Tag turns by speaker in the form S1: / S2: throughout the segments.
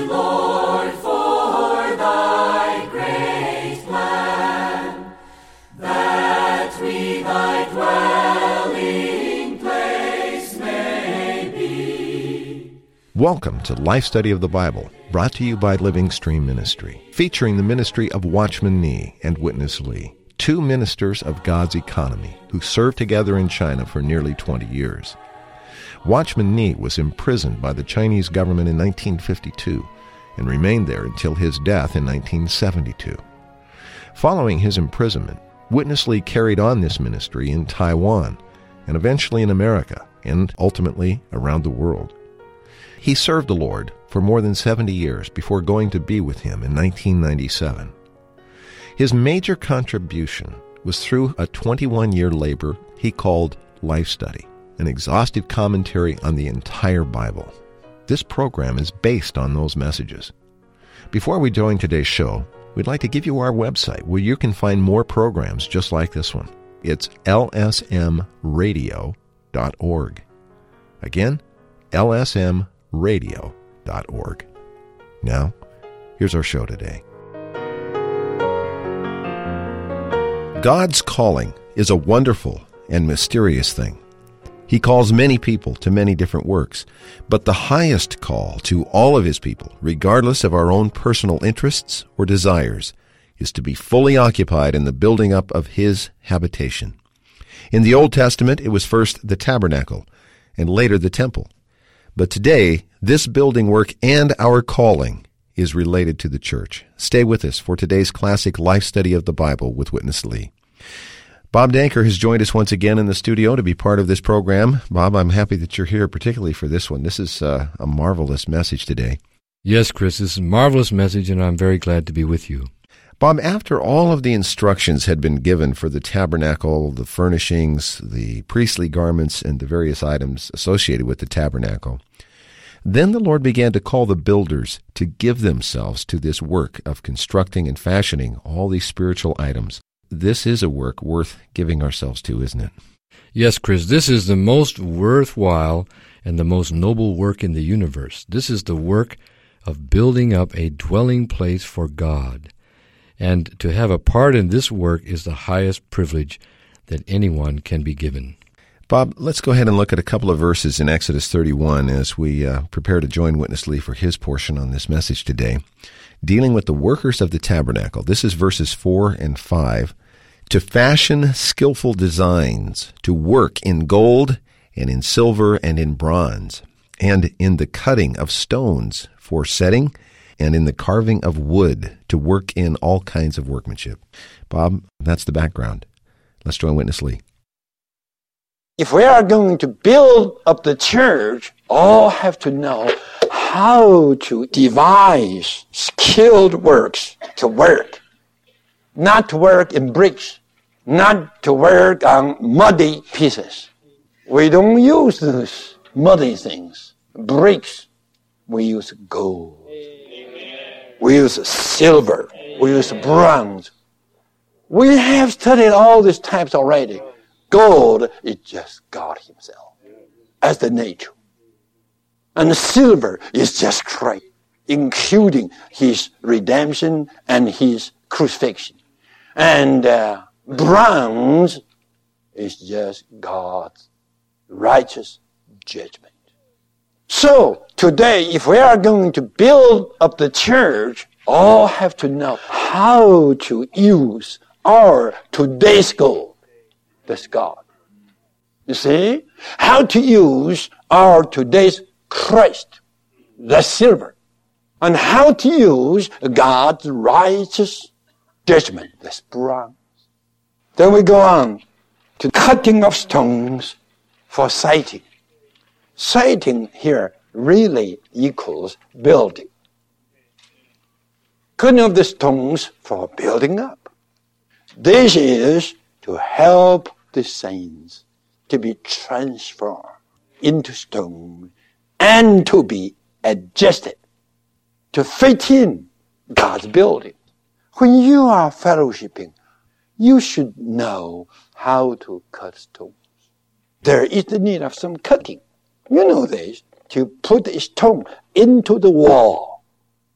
S1: Lord, for thy great plan, that we thy dwelling place may be.
S2: Welcome to Life Study of the Bible, brought to you by Living Stream Ministry, featuring the ministry of Watchman Nee and Witness Lee, two ministers of God's economy who served together in China for nearly 20 years. Watchman Nee was imprisoned by the Chinese government in 1952 and remained there until his death in 1972. Following his imprisonment, Witness Lee carried on this ministry in Taiwan and eventually in America and ultimately around the world. He served the Lord for more than 70 years before going to be with him in 1997. His major contribution was through a 21-year labor he called Life Study, an exhaustive commentary on the entire Bible. This program is based on those messages. Before we join today's show, we'd like to give you our website where you can find more programs just like this one. It's lsmradio.org. Again, lsmradio.org. Now, here's our show today. God's calling is a wonderful and mysterious thing. He calls many people to many different works, but the highest call to all of His people, regardless of our own personal interests or desires, is to be fully occupied in the building up of His habitation. In the Old Testament, it was first the tabernacle, and later the temple. But today, this building work and our calling is related to the church. Stay with us for today's classic Life Study of the Bible with Witness Lee. Bob Danker has joined us once again in the studio to be part of this program. Bob, I'm happy that you're here, particularly for this one. This is a marvelous message today.
S3: Yes, Chris, this is a marvelous message, and I'm very glad to be with you.
S2: Bob, after all of the instructions had been given for the tabernacle, the furnishings, the priestly garments, and the various items associated with the tabernacle, then the Lord began to call the builders to give themselves to this work of constructing and fashioning all these spiritual items. This is a work worth giving ourselves to, isn't it?
S3: Yes, Chris, this is the most worthwhile and the most noble work in the universe. This is the work of building up a dwelling place for God. And to have a part in this work is the highest privilege that anyone can be given.
S2: Bob, let's go ahead and look at a couple of verses in Exodus 31 as we prepare to join Witness Lee for his portion on this message today. Dealing with the workers of the tabernacle. This is verses 4 and 5. To fashion skillful designs, to work in gold and in silver and in bronze, and in the cutting of stones for setting, and in the carving of wood, to work in all kinds of workmanship. Bob, that's the background. Let's join Witness Lee.
S4: If we are going to build up the church, all have to know how to devise skilled works to work. Not to work in bricks, not to work on muddy pieces. We don't use those muddy things, bricks. We use gold. We use silver. We use bronze. We have studied all these types already. Gold is just God Himself as the nature. And silver is just Christ, including His redemption and His crucifixion. And bronze is just God's righteous judgment. So, today, if we are going to build up the church, all have to know how to use our today's gold. That's God. You see? How to use our today's Christ. That's silver. And how to use God's righteous judgment. That's bronze. Then we go on to cutting of stones for siding. Siding here really equals building. Cutting of the stones for building up. This is to help the saints to be transformed into stone and to be adjusted to fit in God's building. When you are fellowshipping, you should know how to cut stones. There is the need of some cutting. You know this, to put a stone into the wall.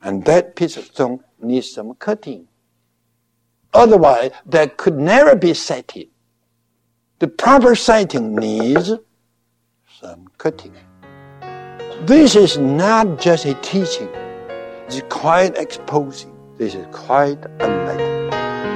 S4: And that piece of stone needs some cutting. Otherwise, that could never be sighted. The proper sighting needs some cutting. This is not just a teaching. It's quite exposing. This is quite enlightening.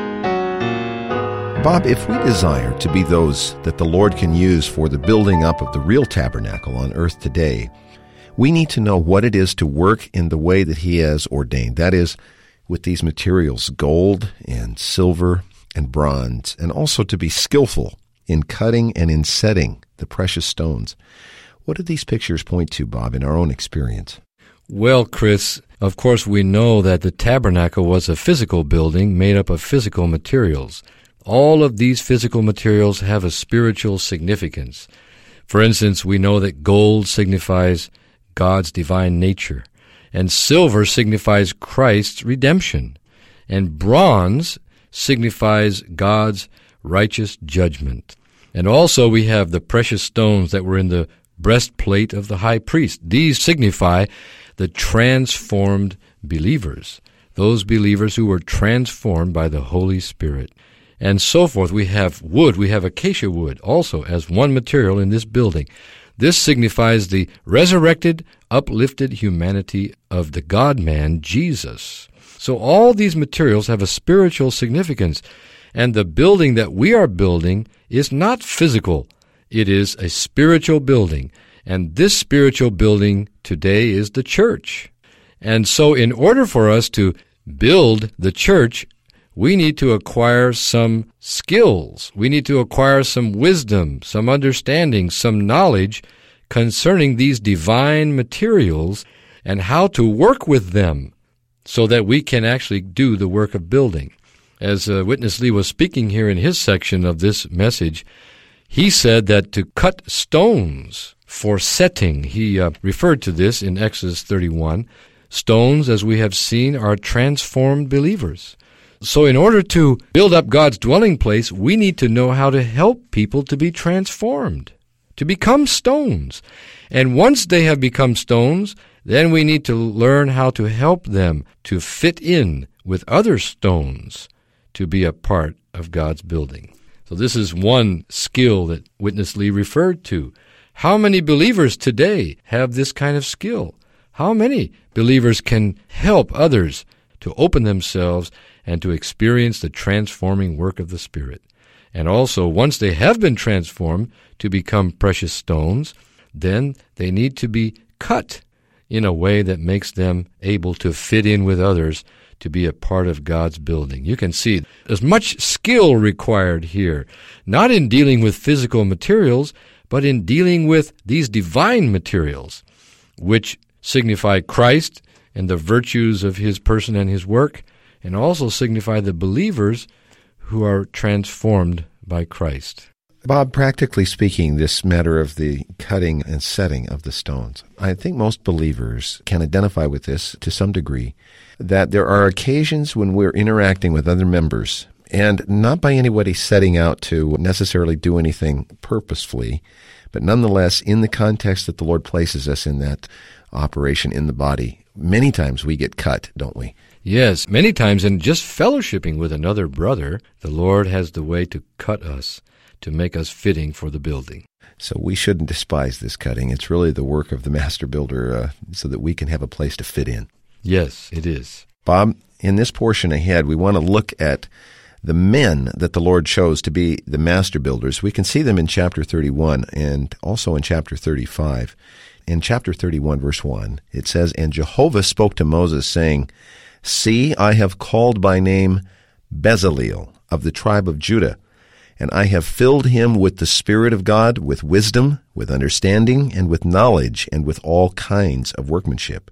S2: Bob, if we desire to be those that the Lord can use for the building up of the real tabernacle on earth today, we need to know what it is to work in the way that He has ordained. That is, with these materials, gold and silver and bronze, and also to be skillful in cutting and in setting the precious stones. What do these pictures point to, Bob, in our own experience?
S3: Well, Chris, of course we know that the tabernacle was a physical building made up of physical materials. All of these physical materials have a spiritual significance. For instance, we know that gold signifies God's divine nature, and silver signifies Christ's redemption, and bronze signifies God's righteous judgment. And also we have the precious stones that were in the breastplate of the high priest. These signify the transformed believers, those believers who were transformed by the Holy Spirit. And so forth. We have wood, we have acacia wood also as one material in this building. This signifies the resurrected, uplifted humanity of the God-man, Jesus. So all these materials have a spiritual significance, and the building that we are building is not physical. It is a spiritual building, and this spiritual building today is the church. And so in order for us to build the church, we need to acquire some skills. We need to acquire some wisdom, some understanding, some knowledge concerning these divine materials and how to work with them so that we can actually do the work of building. As Witness Lee was speaking here in his section of this message, he said that to cut stones for setting, he referred to this in Exodus 31, stones, as we have seen, are transformed believers. So in order to build up God's dwelling place, we need to know how to help people to be transformed, to become stones. And once they have become stones, then we need to learn how to help them to fit in with other stones to be a part of God's building. So this is one skill that Witness Lee referred to. How many believers today have this kind of skill? How many believers can help others to open themselves and to experience the transforming work of the Spirit? And also, once they have been transformed to become precious stones, then they need to be cut in a way that makes them able to fit in with others to be a part of God's building. You can see there's much skill required here, not in dealing with physical materials, but in dealing with these divine materials, which signify Christ and the virtues of His person and His work, and also signify the believers who are transformed by Christ.
S2: Bob, practically speaking, this matter of the cutting and setting of the stones, I think most believers can identify with this to some degree, that there are occasions when we're interacting with other members, and not by anybody setting out to necessarily do anything purposefully, but nonetheless, in the context that the Lord places us in that operation in the body, many times we get cut, don't we?
S3: Yes, many times in just fellowshipping with another brother, the Lord has the way to cut us, to make us fitting for the building.
S2: So we shouldn't despise this cutting. It's really the work of the master builder so that we can have a place to fit in.
S3: Yes, it is.
S2: Bob, in this portion ahead, we want to look at the men that the Lord chose to be the master builders. We can see them in chapter 31 and also in chapter 35. In chapter 31, verse 1, it says, "And Jehovah spoke to Moses, saying, See, I have called by name Bezaleel of the tribe of Judah, and I have filled him with the Spirit of God, with wisdom, with understanding, and with knowledge, and with all kinds of workmanship.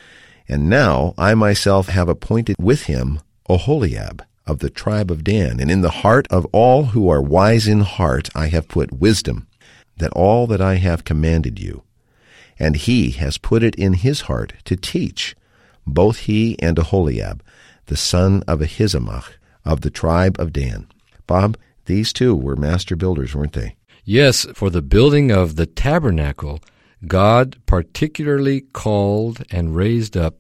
S2: And now I myself have appointed with him Oholiab of the tribe of Dan, and in the heart of all who are wise in heart I have put wisdom, that all that I have commanded you. And he has put it in his heart to teach, both he and Oholiab, the son of Ahisamach, of the tribe of Dan." Bob, these two were master builders, weren't they?
S3: Yes, for the building of the tabernacle, God particularly called and raised up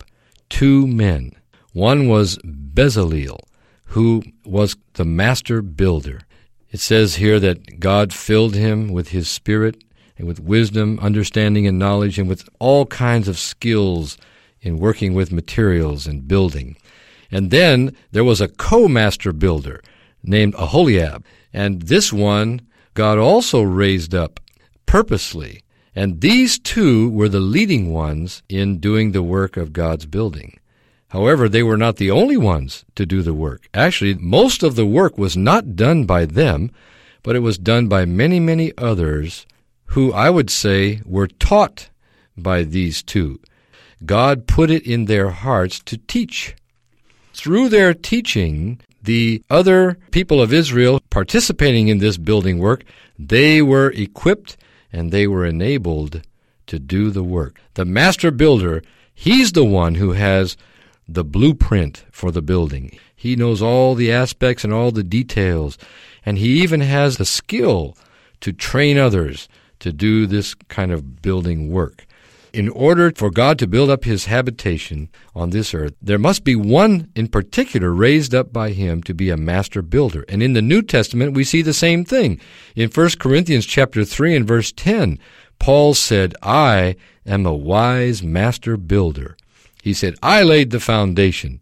S3: two men. One was Bezalel, who was the master builder. It says here that God filled him with his spirit and with wisdom, understanding, and knowledge, and with all kinds of skills in working with materials and building. And then there was a co-master builder named Aholiab. And this one God also raised up purposely. And these two were the leading ones in doing the work of God's building. However, they were not the only ones to do the work. Actually, most of the work was not done by them, but it was done by many, many others who I would say were taught by these two. God put it in their hearts to teach. Through their teaching, the other people of Israel participating in this building work, they were equipped and they were enabled to do the work. The master builder, he's the one who has the blueprint for the building. He knows all the aspects and all the details, and he even has the skill to train others to do this kind of building work. In order for God to build up his habitation on this earth, there must be one in particular raised up by him to be a master builder. And in the New Testament, we see the same thing. In 1 Corinthians chapter 3 and verse 10, Paul said, I am a wise master builder. He said, I laid the foundation,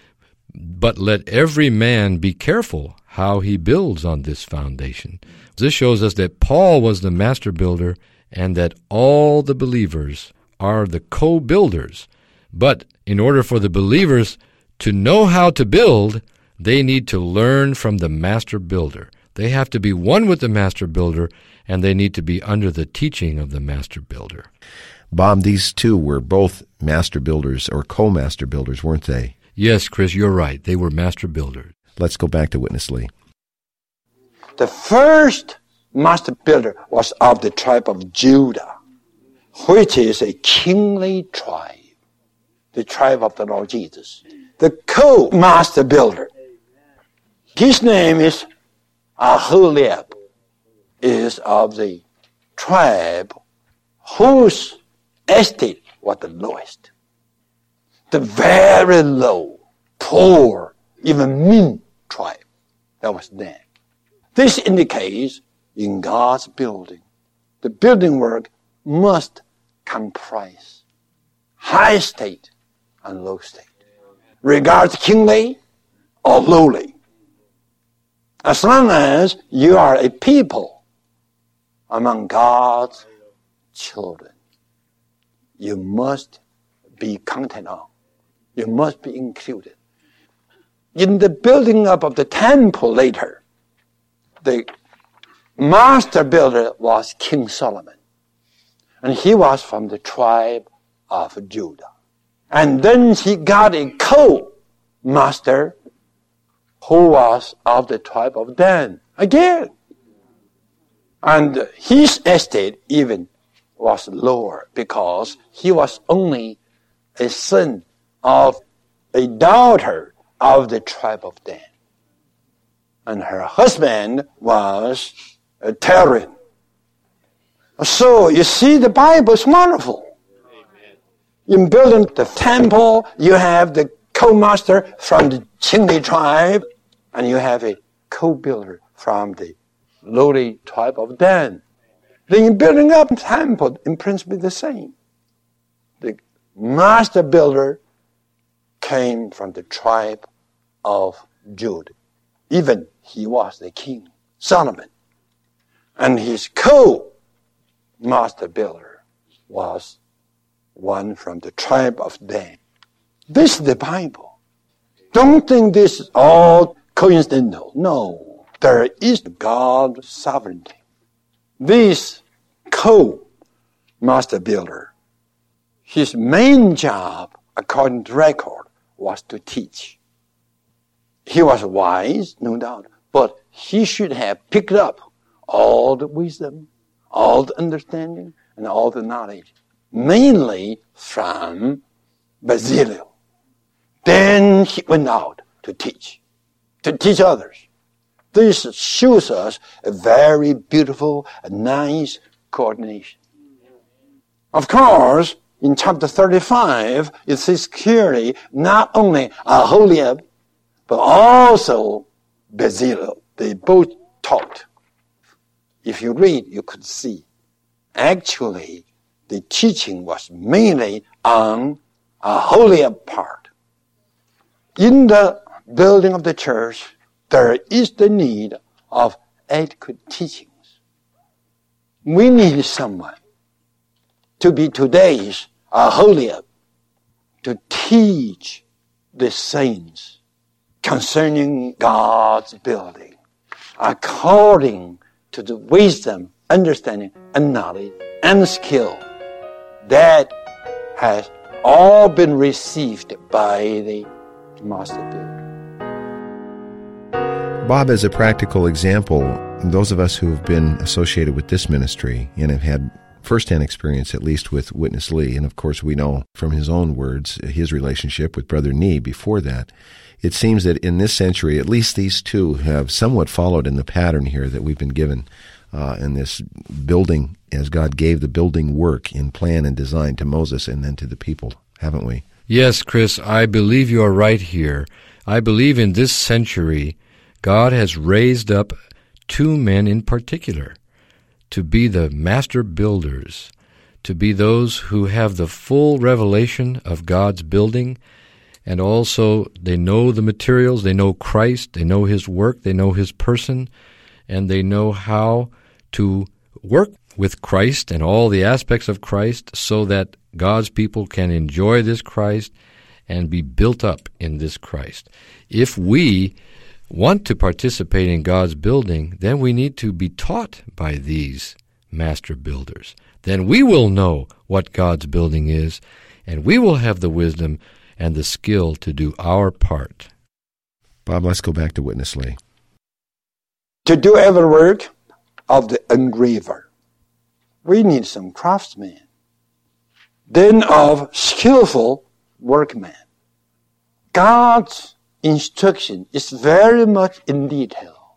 S3: but let every man be careful how he builds on this foundation. This shows us that Paul was the master builder and that all the believers are the co-builders. But in order for the believers to know how to build, they need to learn from the master builder. They have to be one with the master builder, and they need to be under the teaching of the master builder.
S2: Bob, these two were both master builders or co-master builders, weren't they?
S3: Yes, Chris, you're right. They were master builders.
S2: Let's go back to Witness Lee.
S4: The first master builder was of the tribe of Judah, which is a kingly tribe, the tribe of the Lord Jesus. The co-master builder, his name is Aholiab, is of the tribe whose estate was the lowest. The very low, poor, even mean tribe. That was them. This indicates in God's building, the building work must comprise high state and low state, regardless kingly or lowly. As long as you are a people among God's children, you must be counted on. You must be included. In the building up of the temple later, the master builder was King Solomon. And he was from the tribe of Judah. And then he got a co-master who was of the tribe of Dan again. And his estate even was lower because he was only a son of a daughter of the tribe of Dan. And her husband was a Tyrian. So you see, the Bible is wonderful. In building the temple, you have the co-master from the kingly tribe, and you have a co-builder from the lowly tribe of Dan. Then in building up the temple, in principle the same. The master builder came from the tribe of Judah. Even he was the king, Solomon. And his co-master builder was one from the tribe of Dan. This is the Bible. Don't think this is all coincidental. No, there is God's sovereignty. This co-master builder, his main job, according to record, was to teach. He was wise, no doubt, but he should have picked up all the wisdom, all the understanding, and all the knowledge, mainly from Bezalel. Then he went out to teach others. This shows us a very beautiful and nice coordination. Of course, In chapter 35, it says clearly not only Aholiab, but also Bezalel. They both taught. If you read, you could see. Actually, the teaching was mainly on Aholiab part. In the building of the church, there is the need of adequate teachings. We need someone to be today's Aholiab, to teach the saints concerning God's building according to the wisdom, understanding, and knowledge and skill that has all been received by the master builder.
S2: Bob, as a practical example, those of us who have been associated with this ministry and have had firsthand experience, at least with Witness Lee, and of course we know from his own words his relationship with Brother Nee before that, it seems that in this century, at least these two have somewhat followed in the pattern here that we've been given in this building, as God gave the building work in plan and design to Moses and then to the people, haven't we?
S3: Yes, Chris, I believe you are right here. I believe in this century, God has raised up two men in particular to be the master builders, to be those who have the full revelation of God's building, and also they know the materials, they know Christ, they know His work, they know His person, and they know how to work with Christ and all the aspects of Christ so that God's people can enjoy this Christ and be built up in this Christ. If we want to participate in God's building, then we need to be taught by these master builders. Then we will know what God's building is, and we will have the wisdom and the skill to do our part.
S2: Bob, let's go back to Witness Lee.
S4: To do every work of the engraver, we need some craftsmen, then of skillful workmen. God's instruction is very much in detail.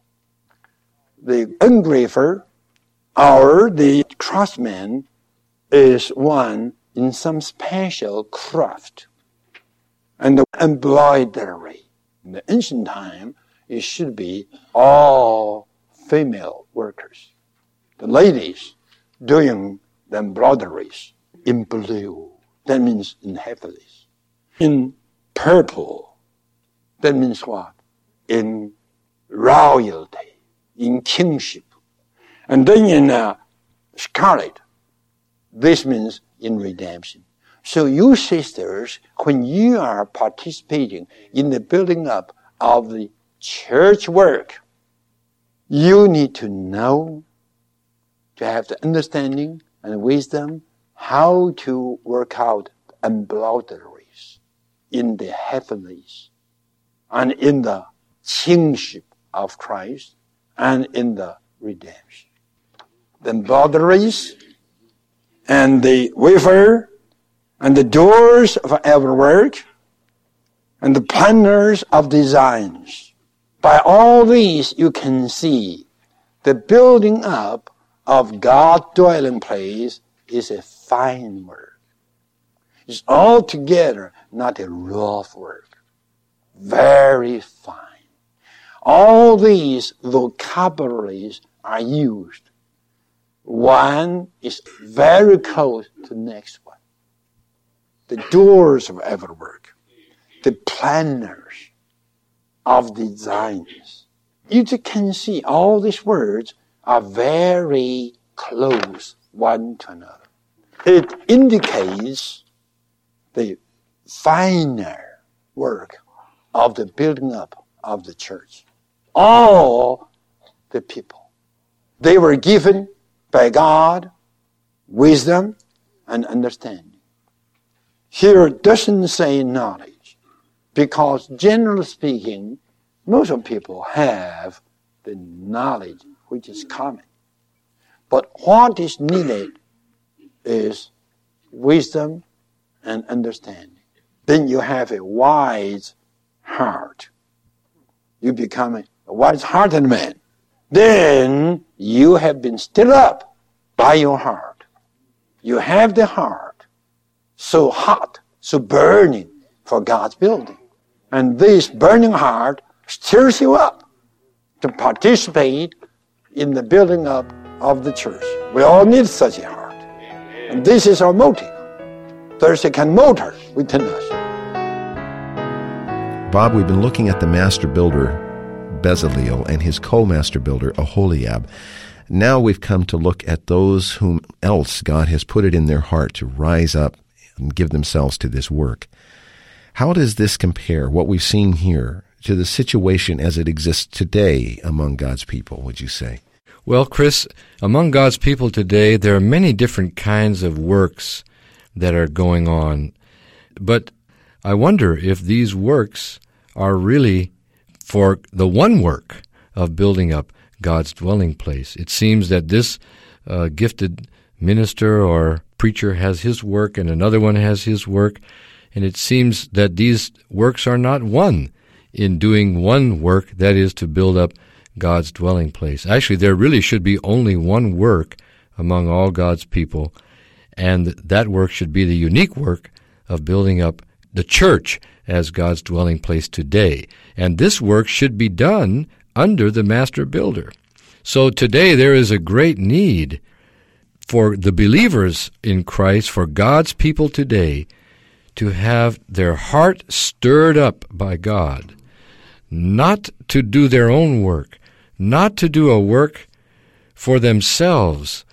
S4: The engraver or the craftsman is one in some special craft. And the embroidery, in the ancient time, it should be all female workers. The ladies doing the embroideries in blue, that means in heavenlies. In purple, that means what? In royalty, in kingship. And then in scarlet, this means in redemption. So you sisters, when you are participating in the building up of the church work, you need to know, to have the understanding and wisdom how to work out embroideries in the heavenlies and in the kingship of Christ and in the redemption. The embroideries and the wafer and the doors of every work and the planners of designs. By all these you can see the building up of God's dwelling place is a fine work. It's altogether not a rough work. Very fine. All these vocabularies are used. One is very close to the next one. The doors of every work, the planners of designs. You can see all these words are very close one to another. It indicates the finer work of the building up of the church. All the people, they were given by God wisdom and understanding. Here it doesn't say knowledge, because generally speaking, most of people have the knowledge which is common. But what is needed is wisdom and understanding. Then you have a wise heart. You become a wise-hearted man. Then you have been stirred up by your heart. You have the heart so hot, so burning for God's building. And this burning heart stirs you up to participate in the building up of the church. We all need such a heart. And this is our motive. There's a kind of motor within us.
S2: Bob, we've been looking at the master builder, Bezaleel, and his co-master builder, Aholiab. Now we've come to look at those whom else God has put it in their heart to rise up and give themselves to this work. How does this compare, what we've seen here, to the situation as it exists today among God's people, would you say?
S3: Well, Chris, among God's people today, there are many different kinds of works that are going on. But I wonder if these works are really for the one work of building up God's dwelling place. It seems that this gifted minister or preacher has his work and another one has his work, and it seems that these works are not one in doing one work, that is to build up God's dwelling place. Actually, there really should be only one work among all God's people, and that work should be the unique work of building up the church as God's dwelling place today. And this work should be done under the master builder. So today there is a great need for the believers in Christ, for God's people today, to have their heart stirred up by God, not to do their own work, not to do a work for themselves,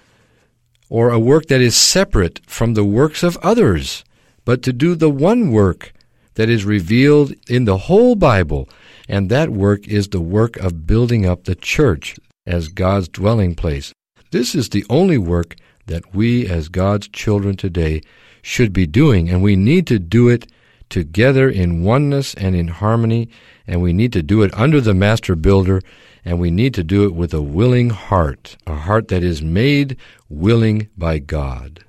S3: or a work that is separate from the works of others, but to do the one work that is revealed in the whole Bible, and that work is the work of building up the church as God's dwelling place. This is the only work that we as God's children today should be doing, and we need to do it together in oneness and in harmony, and we need to do it under the master builder, and we need to do it with a willing heart, a heart that is made willing by God.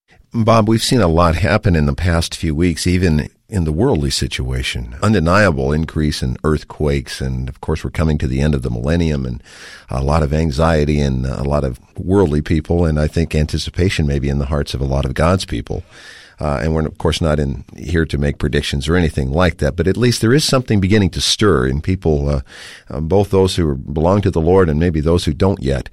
S2: Bob, we've seen a lot happen in the past few weeks, even in the worldly situation. Undeniable increase in earthquakes, and of course we're coming to the end of the millennium, and a lot of anxiety in a lot of worldly people, and I think anticipation maybe in the hearts of a lot of God's people. And we're, of course, not in here to make predictions or anything like that, but at least there is something beginning to stir in people, both those who belong to the Lord and maybe those who don't yet,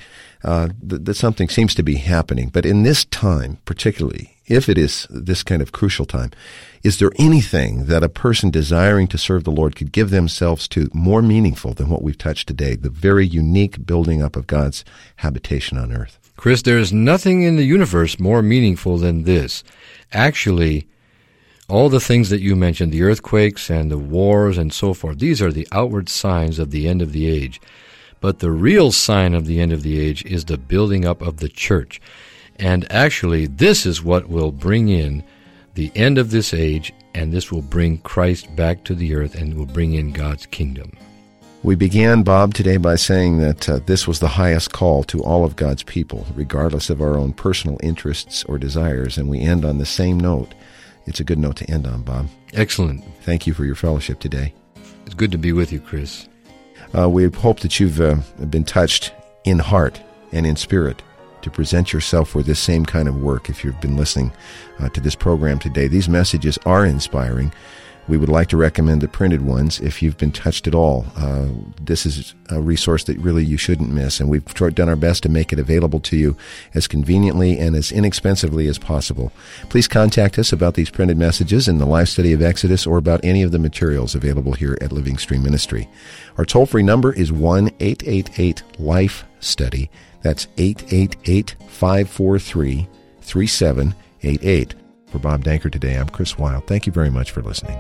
S2: that something seems to be happening. But in this time, particularly, if it is this kind of crucial time, is there anything that a person desiring to serve the Lord could give themselves to more meaningful than what we've touched today, the very unique building up of God's habitation on earth?
S3: Chris, there is nothing in the universe more meaningful than this. Actually, all the things that you mentioned, the earthquakes and the wars and so forth, these are the outward signs of the end of the age. But the real sign of the end of the age is the building up of the church. And actually, this is what will bring in the end of this age, and this will bring Christ back to the earth and will bring in God's kingdom.
S2: We began, Bob, today by saying that this was the highest call to all of God's people, regardless of our own personal interests or desires, and we end on the same note. It's a good note to end on, Bob.
S3: Excellent.
S2: Thank you for your fellowship today.
S3: It's good to be with you, Chris.
S2: We hope that you've been touched in heart and in spirit to present yourself for this same kind of work if you've been listening to this program today. These messages are inspiring. We would like to recommend the printed ones if you've been touched at all. This is a resource that really you shouldn't miss, and we've done our best to make it available to you as conveniently and as inexpensively as possible. Please contact us about these printed messages in the live study of Exodus or about any of the materials available here at Living Stream Ministry. Our toll-free number is 1-888-LIFE-STUDY. That's 888-543-3788. For Bob Danker today, I'm Chris Wilde. Thank you very much for listening.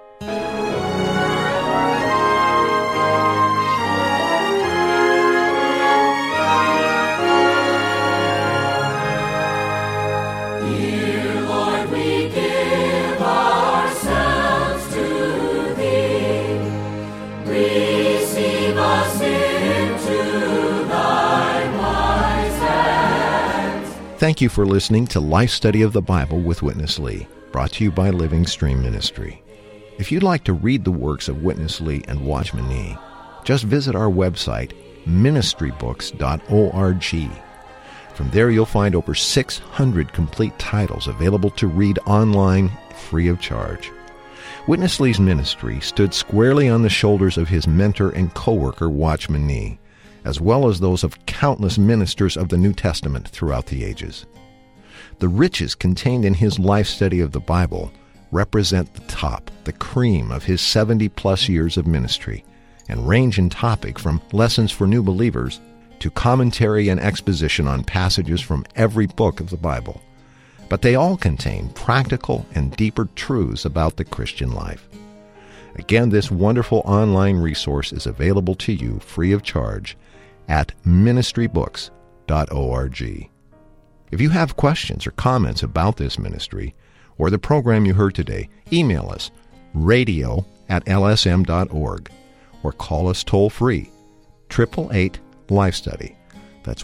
S1: Dear Lord, we give ourselves to Thee. Receive us into Thy wise hands.
S2: Thank you for listening to Life Study of the Bible with Witness Lee, brought to you by Living Stream Ministry. If you'd like to read the works of Witness Lee and Watchman Nee, just visit our website, ministrybooks.org. From there, you'll find over 600 complete titles available to read online free of charge. Witness Lee's ministry stood squarely on the shoulders of his mentor and co-worker, Watchman Nee, as well as those of countless ministers of the New Testament throughout the ages. The riches contained in his life study of the Bible represent the top, the cream of his 70-plus years of ministry, and range in topic from lessons for new believers to commentary and exposition on passages from every book of the Bible. But they all contain practical and deeper truths about the Christian life. Again, this wonderful online resource is available to you free of charge at ministrybooks.org. If you have questions or comments about this ministry or the program you heard today, email us radio@lsm.org or call us toll-free 888-LIFE-STUDY. That's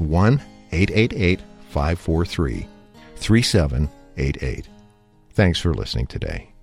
S2: 1-888-543-3788. Thanks for listening today.